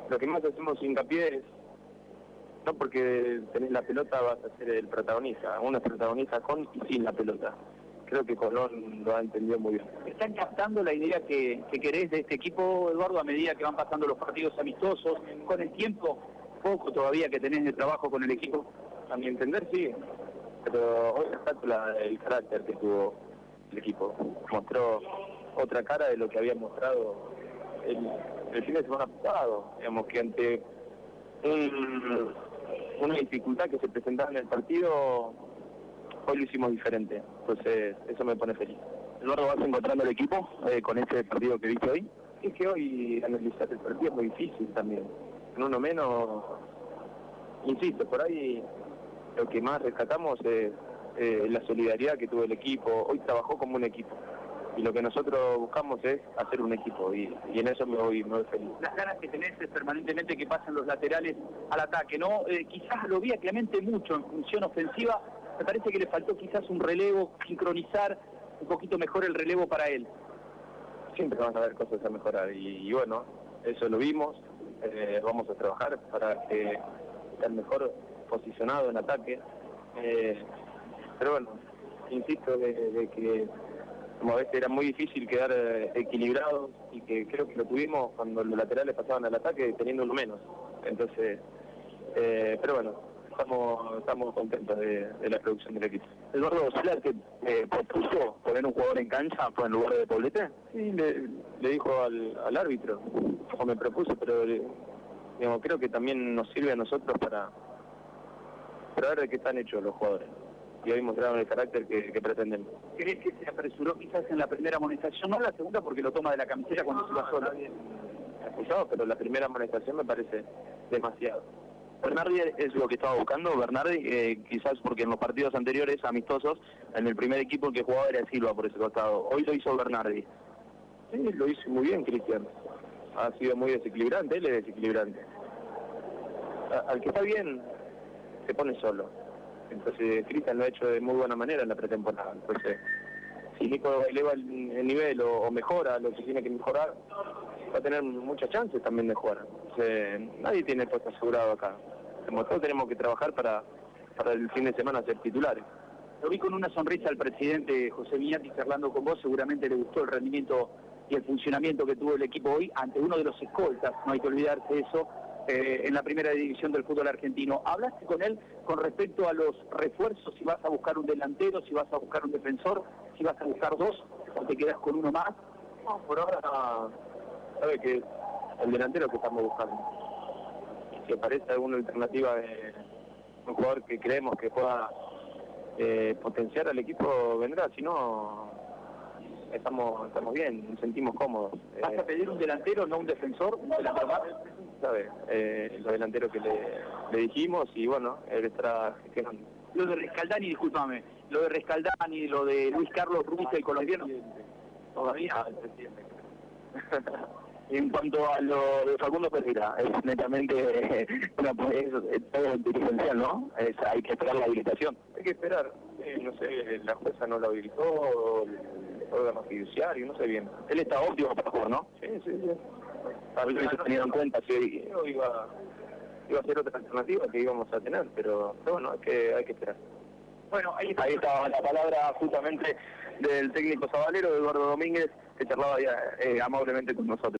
lo que más hacemos hincapié es, no porque tenés la pelota vas a ser el protagonista, uno es protagonista con y sin la pelota. Creo que Colón lo ha entendido muy bien. ¿Están captando la idea que querés de este equipo, Eduardo, a medida que van pasando los partidos amistosos, con el tiempo poco todavía que tenés de trabajo con el equipo? A mi entender sí, pero hoy resalta el carácter que tuvo el equipo. Mostró otra cara de lo que había mostrado el fin de semana pasado. Digamos que ante una dificultad que se presentaba en el partido, hoy lo hicimos diferente. Entonces eso me pone feliz. Eduardo, ¿vas encontrando el equipo con este partido que viste hoy? Es que hoy analizar el partido es muy difícil también. En uno menos, insisto, por ahí lo que más rescatamos es la solidaridad que tuvo el equipo. Hoy trabajó como un equipo. Y lo que nosotros buscamos es hacer un equipo. Y en eso me voy feliz. Las ganas que tenés es permanentemente que pasen los laterales al ataque, ¿no? Quizás lo vi a Clemente mucho en función ofensiva. Me parece que le faltó quizás un relevo, sincronizar un poquito mejor el relevo para él. Siempre van a haber cosas a mejorar. Y bueno, eso lo vimos. Vamos a trabajar para que esté mejor posicionado en ataque, pero bueno, insisto de que como a veces era muy difícil quedar equilibrado y que creo que lo tuvimos cuando los laterales pasaban al ataque teniendo uno menos, entonces, pero bueno, estamos contentos de la producción del equipo. Eduardo, ¿será que propuso poner un jugador en cancha en lugar de Poblete? Sí, le dijo al árbitro, o me propuso, pero digamos, creo que también nos sirve a nosotros para ver de qué están hechos los jugadores. Y hoy mostraron el carácter que pretenden. ¿Crees que se apresuró quizás en la primera amonestación, no en la segunda porque lo toma de la camiseta cuando se va solo? Acusado, pero la primera amonestación me parece demasiado. Bernardi es lo que estaba buscando, Bernardi, quizás porque en los partidos anteriores, amistosos, en el primer equipo el que jugaba era Silva por ese costado. Hoy lo hizo Bernardi. Sí, lo hizo muy bien Cristian. Ha sido muy desequilibrante, él es desequilibrante. Al que está bien, se pone solo. Entonces Cristian lo ha hecho de muy buena manera en la pretemporada. Entonces, si Nico eleva el nivel o mejora lo que tiene que mejorar, va a tener muchas chances también de jugar. Entonces, nadie tiene el puesto asegurado acá. Como todos tenemos que trabajar para el fin de semana ser titulares. Lo vi con una sonrisa al presidente José Viñati charlando con vos, seguramente le gustó el rendimiento y el funcionamiento que tuvo el equipo hoy ante uno de los escoltas, no hay que olvidarse de eso, en la primera división del fútbol argentino. ¿Hablaste con él con respecto a los refuerzos, si vas a buscar un delantero, si vas a buscar un defensor, si vas a buscar dos o te quedas con uno más? No, por ahora sabe que el delantero que estamos buscando. Si aparece alguna alternativa de un jugador que creemos que pueda potenciar al equipo, vendrá, si no estamos bien, nos sentimos cómodos. ¿Vas a pedir un delantero, no un defensor, un delantero más? ¿Sabe? Los delanteros que le dijimos y bueno, él estará gestionando. Lo de Rescaldani, discúlpame, lo de Rescaldani, lo de Luis Carlos Ruiz, el colombiano. Todavía el presidente. En cuanto a lo de Facundo Pereira, es netamente todo dirigencial, ¿no? Hay que esperar la habilitación. Hay que esperar, no sé, la jueza no lo habilitó, el órgano fiduciario, no sé bien. Él está óptimo para jugar, ¿no? Sí, sí, sí. Lo hubiese tenido en cuenta, sí. Iba a ser otra alternativa que íbamos a tener, pero bueno, hay que esperar. Bueno, ahí estaba la palabra justamente del técnico sabalero, Eduardo Domínguez, que charlaba ya, amablemente con nosotros.